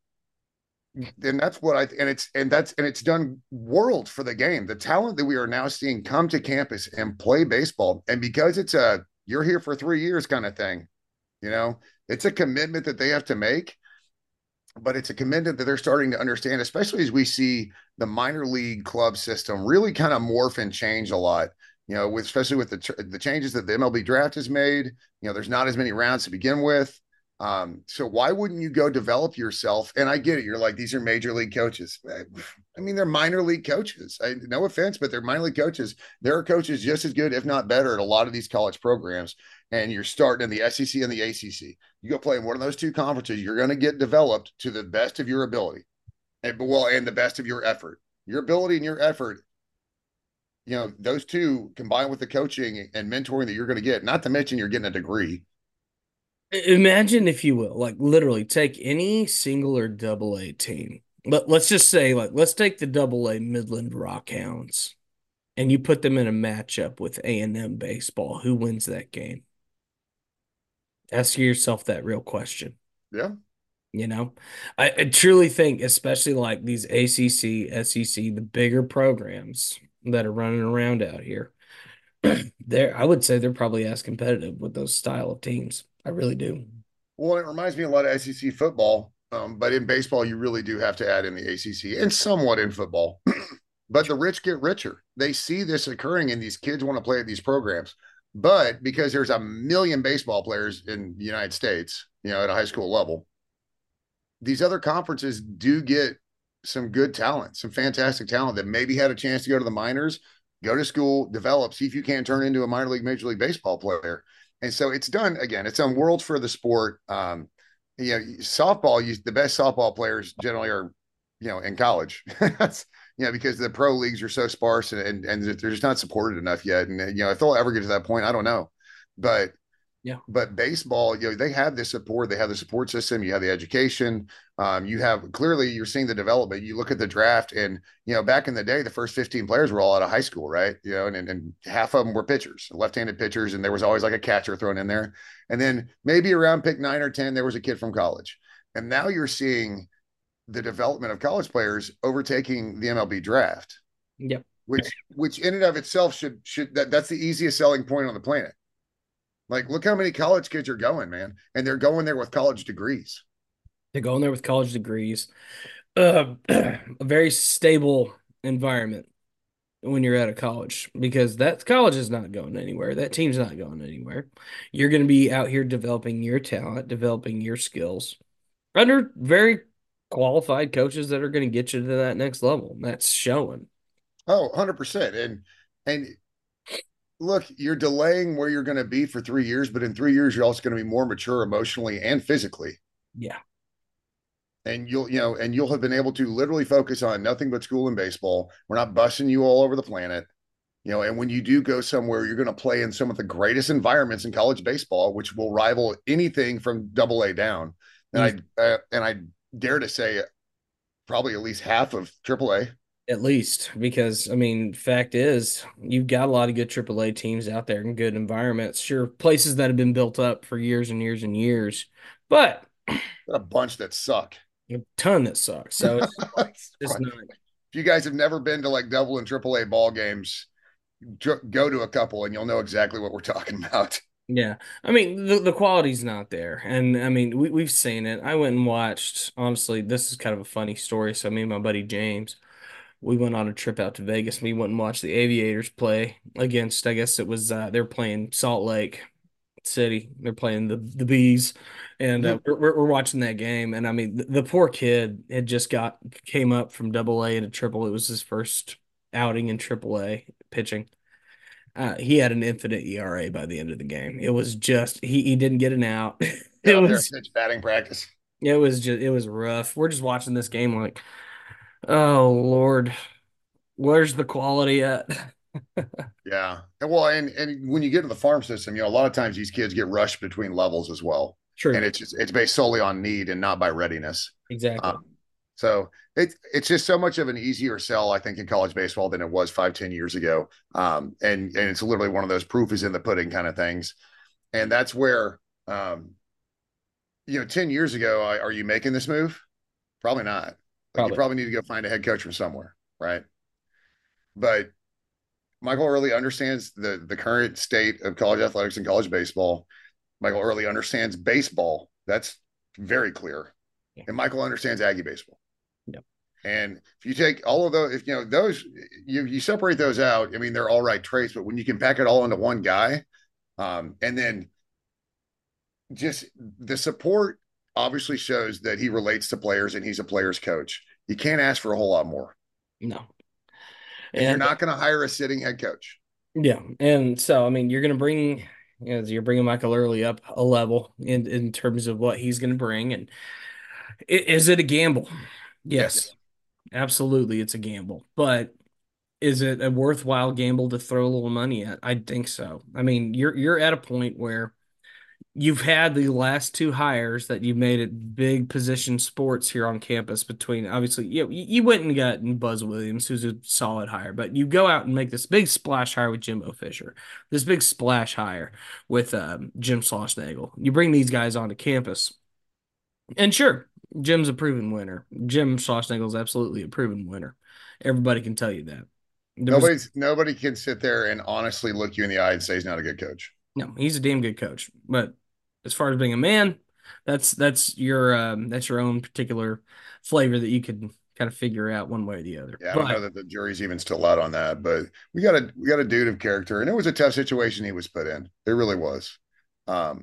Speaker 6: and that's what it's done world for the game. The talent that we are now seeing come to campus and play baseball. And because it's you're here for 3 years kind of thing, it's a commitment that they have to make, but it's a commitment that they're starting to understand, especially as we see the minor league club system really kind of morph and change a lot, especially with the changes that the MLB draft has made. There's not as many rounds to begin with. So why wouldn't you go develop yourself? And I get it. You're like, these are major league coaches. I mean, they're minor league coaches. No offense, but they're minor league coaches. There are coaches just as good, if not better, at a lot of these college programs. And you're starting in the SEC and the ACC. You go play in one of those two conferences, you're going to get developed to the best of your ability and the best of your effort. Your ability and your effort, those two combined with the coaching and mentoring that you're going to get, not to mention you're getting a degree.
Speaker 5: Imagine, if you will, like literally take any single or double A team. But let's just say, like, let's take the double A Midland Rockhounds and you put them in a matchup with A&M baseball. Who wins that game? Ask yourself that real question.
Speaker 6: Yeah.
Speaker 5: I truly think, especially like these ACC, SEC, the bigger programs that are running around out here, I would say they're probably as competitive with those style of teams. I really do.
Speaker 6: Well, it reminds me a lot of SEC football, but in baseball, you really do have to add in the ACC and somewhat in football. But the rich get richer. They see this occurring, and these kids want to play at these programs. But because there's a million baseball players in the United States, at a high school level, these other conferences do get some good talent, some fantastic talent that maybe had a chance to go to the minors, go to school, develop, see if you can turn into a minor league, major league baseball player. And so it's done worlds for the sport. Softball, the best softball players generally are, in college. That's, because the pro leagues are so sparse and they're just not supported enough yet. And, if they'll ever get to that point, I don't know. But But baseball, they have the support. They have the support system. You have the education. You're seeing the development. You look at the draft, and back in the day, the first 15 players were all out of high school, right? And half of them were pitchers, left-handed pitchers, and there was always like a catcher thrown in there. And then maybe around pick 9 or 10, there was a kid from college. And now you're seeing the development of college players overtaking the MLB draft.
Speaker 5: Yep.
Speaker 6: Which in and of itself that's the easiest selling point on the planet. Like, look how many college kids are going, man. And they're going there with college degrees.
Speaker 5: They're going there with college degrees. A very stable environment when you're out of college, because that college is not going anywhere. That team's not going anywhere. You're going to be out here developing your talent, developing your skills under very qualified coaches that are going to get you to that next level. And that's showing.
Speaker 6: Oh, 100%. And look, you're delaying where you're going to be for 3 years, but in 3 years, you're also going to be more mature emotionally and physically.
Speaker 5: Yeah.
Speaker 6: And you'll have been able to literally focus on nothing but school and baseball. We're not busting you all over the planet. And when you do go somewhere, you're going to play in some of the greatest environments in college baseball, which will rival anything from Double A down. And I dare to say probably at least half of Triple A.
Speaker 5: At least, because I mean, fact is, you've got a lot of good AAA teams out there in good environments. Sure, places that have been built up for years and years and years, but
Speaker 6: A bunch that suck.
Speaker 5: a ton that sucks. So it's just not.
Speaker 6: If you guys have never been to like double and AAA ball games, go to a couple and you'll know exactly what we're talking about.
Speaker 5: Yeah, I mean the quality's not there, and I mean we've seen it. I went and watched. Honestly, this is kind of a funny story. So me and my buddy James, we went on a trip out to Vegas. And we went and watched the Aviators play against. I guess it was they're playing Salt Lake City. They're playing the Bees, and we're watching that game. And I mean the poor kid had just came up from Double A into Triple. It was his first outing in Triple A pitching. He had an infinite ERA by the end of the game. It was just he didn't get an out.
Speaker 6: Get out there, pitch batting practice.
Speaker 5: It was rough. We're just watching this game like, oh Lord, where's the quality at?
Speaker 6: Yeah. Well, and when you get to the farm system, a lot of times these kids get rushed between levels as well.
Speaker 5: True.
Speaker 6: And it's based solely on need and not by readiness.
Speaker 5: Exactly.
Speaker 6: So it's just so much of an easier sell, I think, in college baseball than it was 5-10 years ago. And it's literally one of those proof is in the pudding kind of things. And that's where 10 years ago, are you making this move? Probably not. You probably need to go find a head coach from somewhere, right? But Michael Early understands the current state of college athletics and college baseball. Michael Early understands baseball. That's very clear. Yeah. And Michael understands Aggie baseball.
Speaker 5: Yep.
Speaker 6: And if you take all of those, you separate those out, I mean, they're all right traits, but when you can pack it all into one guy, and then just the support obviously shows that he relates to players and he's a player's coach. You can't ask for a whole lot more.
Speaker 5: No.
Speaker 6: And you're not going to hire a sitting head coach.
Speaker 5: Yeah. And so, I mean, you're going to bring, you're bringing Michael Early up a level in terms of what he's going to bring. And is it a gamble? Yes, absolutely. It's a gamble, but is it a worthwhile gamble to throw a little money at? I think so. I mean, you're at a point where you've had the last two hires that you made at big position sports here on campus between obviously you went and got Buzz Williams, who's a solid hire, but you go out and make this big splash hire with Jimbo Fisher, this big splash hire with Jim Schlossnagle. You bring these guys onto campus, and sure, Jim's a proven winner. Jim Schlossnagle is absolutely a proven winner. Everybody can tell you that.
Speaker 6: Nobody can sit there and honestly look you in the eye and say he's not a good coach.
Speaker 5: No, he's a damn good coach, but as far as being a man, that's your own particular flavor that you could kind of figure out one way or the other.
Speaker 6: Yeah, I don't know that the jury's even still out on that, but we got a dude of character, and it was a tough situation he was put in. It really was. The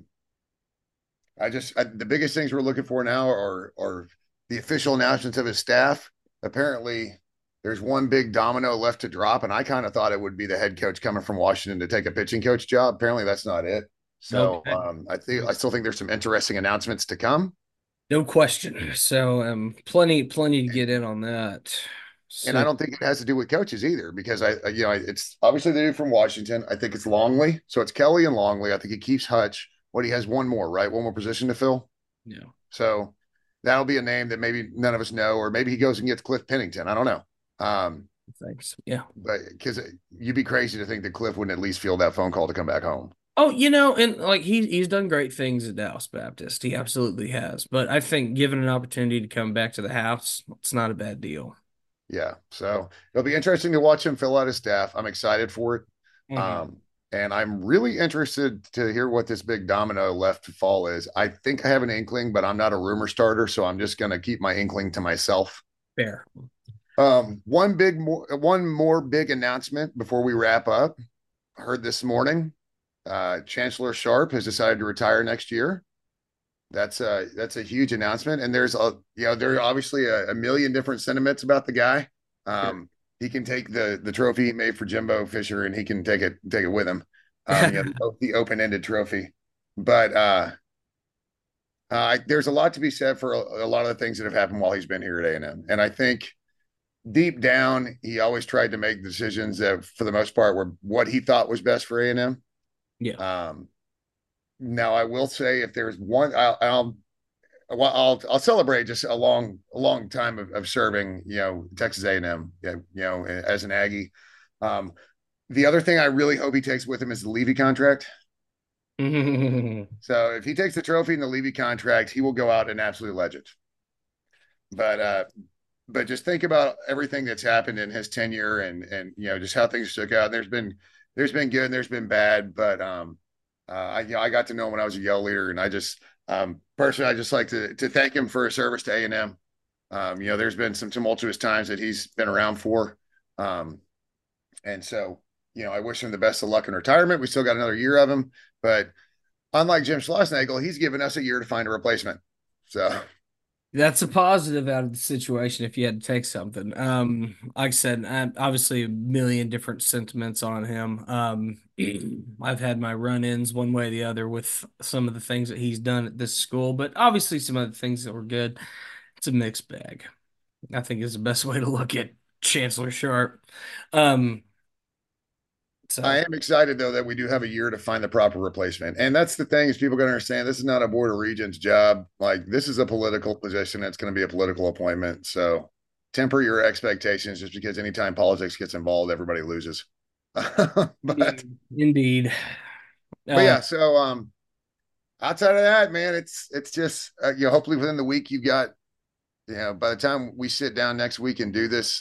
Speaker 6: biggest things we're looking for now are the official announcements of his staff. Apparently, there's one big domino left to drop, and I kind of thought it would be the head coach coming from Washington to take a pitching coach job. Apparently, that's not it. So okay. I still think there's some interesting announcements to come.
Speaker 5: No question. So plenty to get in on that. So,
Speaker 6: and I don't think it has to do with coaches either, because it's obviously the dude from Washington. I think it's Longley. So it's Kelly and Longley. I think he keeps Hutch. He has one more, right? One more position to fill.
Speaker 5: Yeah.
Speaker 6: So that'll be a name that maybe none of us know, or maybe he goes and gets Cliff Pennington. I don't know.
Speaker 5: Thanks. Yeah.
Speaker 6: But because you'd be crazy to think that Cliff wouldn't at least field that phone call to come back home.
Speaker 5: Oh, and like he's done great things at Dallas Baptist. He absolutely has. But I think given an opportunity to come back to the house, it's not a bad deal.
Speaker 6: Yeah. So it'll be interesting to watch him fill out his staff. I'm excited for it.
Speaker 5: Mm-hmm.
Speaker 6: And I'm really interested to hear what this big domino left to fall is. I think I have an inkling, but I'm not a rumor starter, so I'm just going to keep my inkling to myself.
Speaker 5: Fair.
Speaker 6: One more big announcement before we wrap up. I heard this morning, Chancellor Sharp has decided to retire next year. That's a huge announcement, and there's there are obviously a million different sentiments about the guy. Sure. He can take the trophy he made for Jimbo Fisher, and he can take it with him. The open-ended trophy. But there's a lot to be said for a lot of the things that have happened while he's been here at A&M. And I think deep down, he always tried to make decisions that, for the most part, were what he thought was best for A&M.
Speaker 5: Yeah.
Speaker 6: Now, I will say, if there's one, well, I'll celebrate just a long time of serving, Texas A&M, as an Aggie. The other thing I really hope he takes with him is the Levy contract. So if he takes the trophy and the Levy contract, he will go out an absolute legend. But just think about everything that's happened in his tenure and just how things shook out. There's been good and there's been bad, but I got to know him when I was a yell leader, and I just personally I just like to thank him for his service to A&M. There's been some tumultuous times that he's been around for, and so I wish him the best of luck in retirement. We still got another year of him, but unlike Jim Schlossnagle, he's given us a year to find a replacement. So
Speaker 5: that's a positive out of the situation if you had to take something. Like I said, obviously a million different sentiments on him. I've had my run-ins one way or the other with some of the things that he's done at this school, but obviously some other things that were good. It's a mixed bag, I think, is the best way to look at Chancellor Sharp. So
Speaker 6: I am excited, though, that we do have a year to find the proper replacement. And that's the thing is people got to understand this is not a Board of Regents job. Like, this is a political position. It's going to be a political appointment. So temper your expectations just because anytime politics gets involved, everybody loses. but
Speaker 5: indeed.
Speaker 6: Yeah, so outside of that, man, it's just hopefully within the week you've got by the time we sit down next week and do this,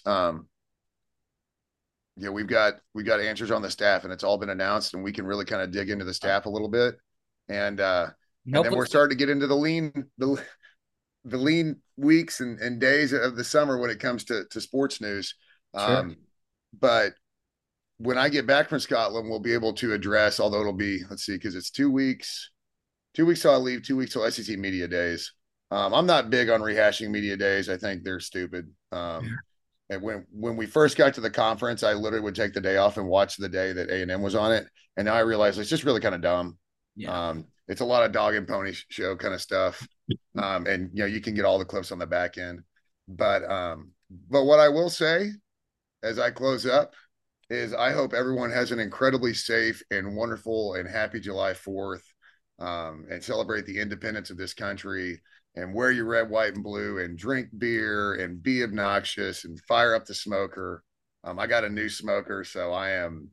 Speaker 6: we've got answers on the staff, and it's all been announced, and we can really kind of dig into the staff a little bit, and then we're starting to get into the lean weeks and days of the summer when it comes to sports news.
Speaker 5: Sure.
Speaker 6: But when I get back from Scotland, we'll be able to address, although it'll be, let's see, because it's 2 weeks. 2 weeks till I leave, 2 weeks till SEC media days. I'm not big on rehashing media days. I think they're stupid. And when we first got to the conference, I literally would take the day off and watch the day that A&M was on it. And now I realize it's just really kind of dumb.
Speaker 5: Yeah.
Speaker 6: It's a lot of dog and pony show kind of stuff. And you can get all the clips on the back end. But what I will say as I close up is I hope everyone has an incredibly safe and wonderful and happy July 4th, and celebrate the independence of this country, and wear your red, white, and blue, and drink beer, and be obnoxious, and fire up the smoker. I got a new smoker, so I'm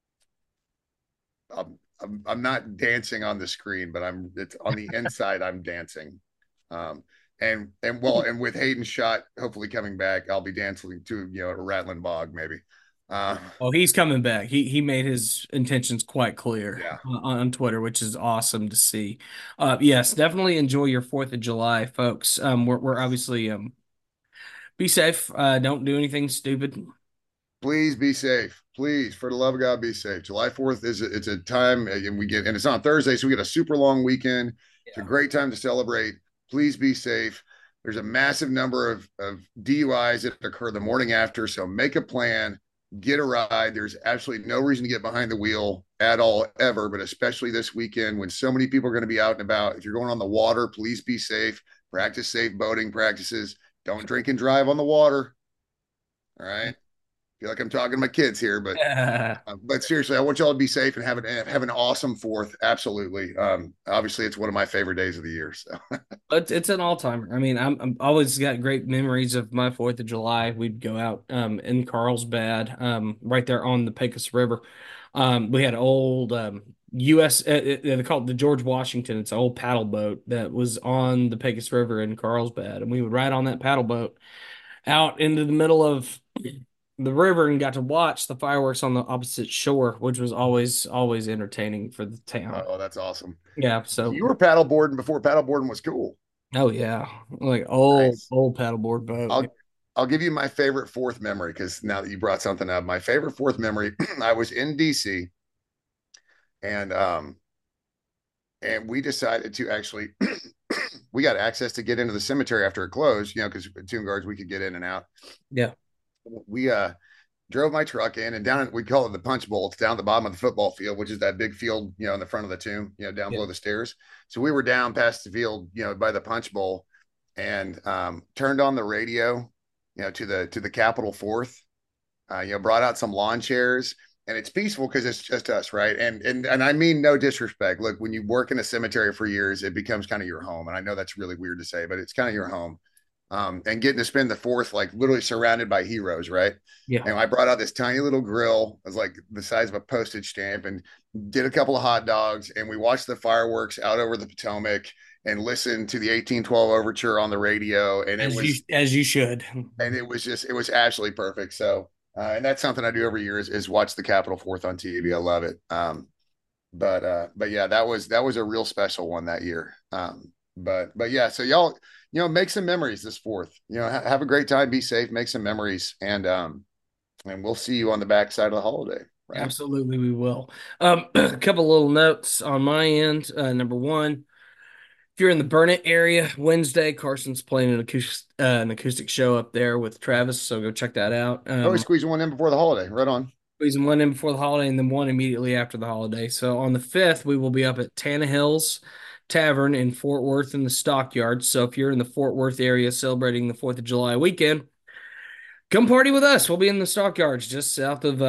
Speaker 6: not dancing on the screen, but it's on the inside. I'm dancing. And with Hayden Schott hopefully coming back, I'll be dancing to a Rattling Bog maybe.
Speaker 5: He's coming back. He made his intentions quite clear
Speaker 6: Yeah.
Speaker 5: on Twitter, which is awesome to see. Yes, definitely enjoy your 4th of July, folks. We're obviously be safe. Don't do anything stupid.
Speaker 6: Please be safe. Please, for the love of God, be safe. July 4th it's a time, and it's on Thursday, so we get a super long weekend. It's a great time to celebrate. Please be safe. There's a massive number of DUIs that occur the morning after, so make a plan. Get a ride. There's absolutely no reason to get behind the wheel at all, ever, but especially this weekend when so many people are going to be out and about. If you're going on the water, please be safe. Practice safe boating practices. Don't drink and drive on the water. All right. I feel like I'm talking to my kids here, but seriously, I want y'all to be safe and have an awesome 4th. Absolutely. Obviously, it's one of my favorite days of the year. So
Speaker 5: it's an all-timer. I mean, I'm always got great memories of my 4th of July. We'd go out in Carlsbad, right there on the Pecos River. We had an old U.S. They call it the George Washington. It's an old paddle boat that was on the Pecos River in Carlsbad, and we would ride on that paddle boat out into the middle of the river and got to watch the fireworks on the opposite shore, which was always entertaining for the town.
Speaker 6: Oh, that's awesome.
Speaker 5: Yeah. So
Speaker 6: you were paddleboarding before paddleboarding was cool.
Speaker 5: Oh yeah. Like old paddleboard boat.
Speaker 6: I'll give you my favorite 4th memory, because now that you brought something up, my favorite 4th memory, I was in DC, and we decided to actually we got access to get into the cemetery after it closed, because Tomb Guards, we could get in and out.
Speaker 5: Yeah.
Speaker 6: We drove my truck in, and down, we call it the punch bowl. It's down at the bottom of the football field, which is that big field, in the front of the tomb, down below the stairs. So we were down past the field, by the punch bowl, and turned on the radio, to the Capitol 4th, brought out some lawn chairs, and it's peaceful because it's just us, right? And I mean no disrespect. Look, when you work in a cemetery for years, it becomes kind of your home. And I know that's really weird to say, but it's kind of your home. And getting to spend the fourth, like literally surrounded by heroes, right?
Speaker 5: Yeah.
Speaker 6: And I brought out this tiny little grill. It was like the size of a postage stamp, and did a couple of hot dogs, and we watched the fireworks out over the Potomac and listened to the 1812 overture on the radio. And
Speaker 5: as you should.
Speaker 6: And it was absolutely perfect. So, and that's something I do every year is watch the Capitol Fourth on TV. I love it. But yeah, that was a real special one that year. But yeah, so y'all, make some memories this Fourth, have a great time, be safe, make some memories. And we'll see you on the backside of the holiday. Right?
Speaker 5: Absolutely. We will. A couple little notes on my end. Number one, if you're in the Burnett area, Wednesday, Carson's playing an acoustic show up there with Travis, so go check that out.
Speaker 6: Always squeezing one in before the holiday. Right on.
Speaker 5: Squeezing one in before the holiday and then one immediately after the holiday. So on the 5th, we will be up at Tannehill's Tavern in Fort Worth in the Stockyards. So if you're in the Fort Worth area celebrating the 4th of July weekend, come party with us. We'll be in the Stockyards just south of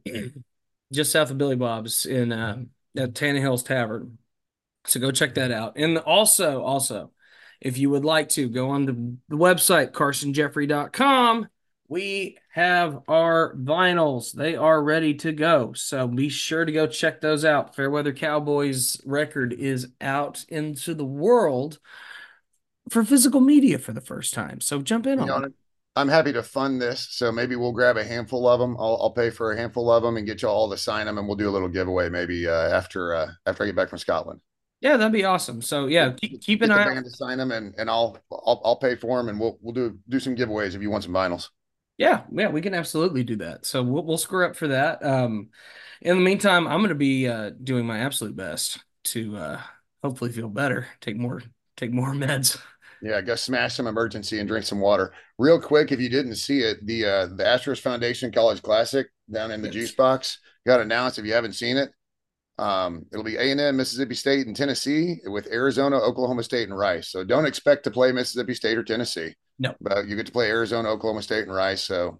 Speaker 5: Billy Bob's at Tannehill's Tavern. So go check that out. And also, if you would like to go on to the website, carsonjeffrey.com, we have our vinyls. They are ready to go. So be sure to go check those out. Fairweather Cowboys record is out into the world for physical media for the first time. So jump in on it.
Speaker 6: I'm happy to fund this. So maybe we'll grab a handful of them. I'll pay for a handful of them and get you all to sign them. And we'll do a little giveaway maybe after I get back from Scotland.
Speaker 5: Yeah, that'd be awesome. So yeah, keep an eye out
Speaker 6: to sign them, and I'll pay for them, and we'll do some giveaways if you want some vinyls.
Speaker 5: Yeah, we can absolutely do that. So we'll screw up for that. In the meantime, I'm going to be doing my absolute best to hopefully feel better, take more meds.
Speaker 6: Yeah, go smash some emergency and drink some water. Real quick, if you didn't see it, the Astros Foundation College Classic down in the juice box got announced. If you haven't seen it. It'll be A&M, Mississippi State, and Tennessee with Arizona, Oklahoma State, and Rice. So don't expect to play Mississippi State or Tennessee.
Speaker 5: No,
Speaker 6: but you get to play Arizona, Oklahoma State, and Rice. So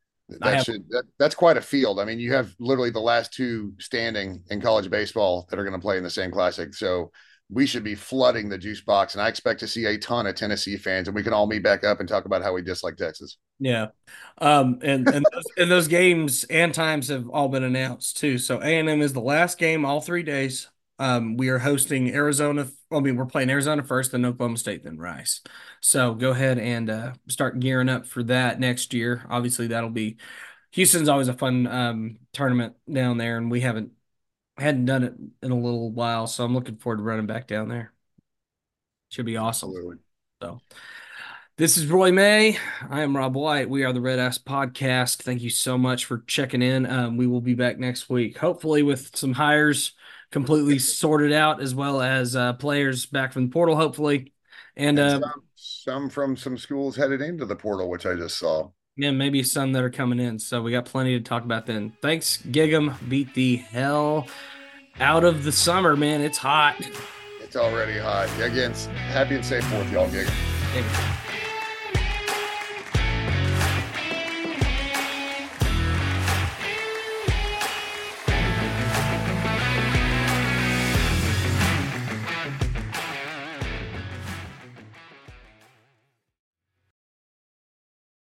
Speaker 6: that's quite a field. I mean, you have literally the last two standing in college baseball that are going to play in the same classic. So we should be flooding the juice box, and I expect to see a ton of Tennessee fans, and we can all meet back up and talk about how we dislike Texas.
Speaker 5: Yeah. And those games and times have all been announced too. So A&M is the last game all 3 days. We are hosting Arizona. We're playing Arizona first, then Oklahoma State, then Rice. So go ahead and start gearing up for that next year. Obviously Houston's always a fun tournament down there, and we hadn't done it in a little while. So I'm looking forward to running back down there. Should be awesome.
Speaker 6: Absolutely.
Speaker 5: So this is Roy May. I am Rob White. We are the Red Ass Podcast. Thank you so much for checking in. We will be back next week, hopefully with some hires completely sorted out, as well as players back from the portal, hopefully. And
Speaker 6: some from some schools headed into the portal, which I just saw.
Speaker 5: Yeah, maybe some that are coming in. So we got plenty to talk about then. Thanks, Gig'em. Beat the hell out of the summer, man. It's hot.
Speaker 6: It's already hot. Again, happy and safe 4th, y'all, Gig'em.